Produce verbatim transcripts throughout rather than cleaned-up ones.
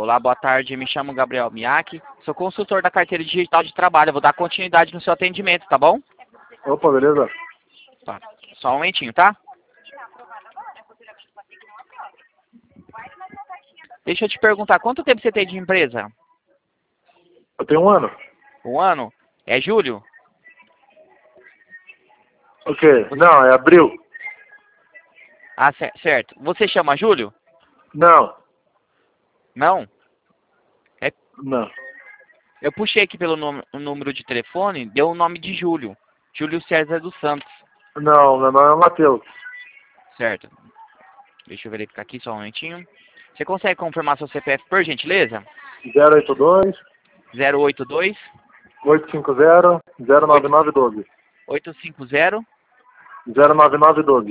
Olá, boa tarde. Me chamo Gabriel Miyake. Sou consultor da carteira digital de trabalho. Eu vou dar continuidade no seu atendimento, tá bom? Opa, beleza? Tá. Só um momentinho, tá? Deixa eu te perguntar, quanto tempo você tem de empresa? Eu tenho um ano. Um ano? É julho? O quê? Não, é abril. Ah, cer- certo. Você chama Júlio? Não, Não? não. Eu puxei aqui pelo nome- o número de telefone, deu o nome de Júlio. Júlio César dos Santos. Não, meu nome é Matheus. Certo. Deixa eu verificar aqui só um momentinho. Você consegue confirmar seu C P F, por gentileza? zero oito dois, zero oito dois, oito cinco zero, zero nove nove um dois. oito cinco zero. zero nove nove um dois.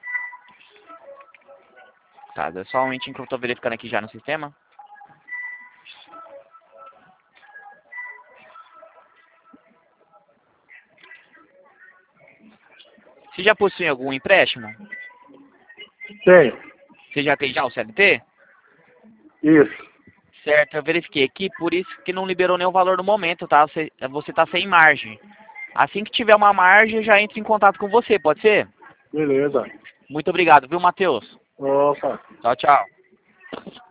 Tá, dá só um momentinho que eu tô verificando aqui já no sistema. Você já possui algum empréstimo? Tenho. Você já tem já o C L T? Isso. Certo, eu verifiquei aqui, por isso que não liberou nenhum valor no momento, tá? Você, você tá sem margem. Assim que tiver uma margem, eu já entro em contato com você, pode ser? Beleza. Muito obrigado, viu, Matheus? Opa. Tchau, tchau.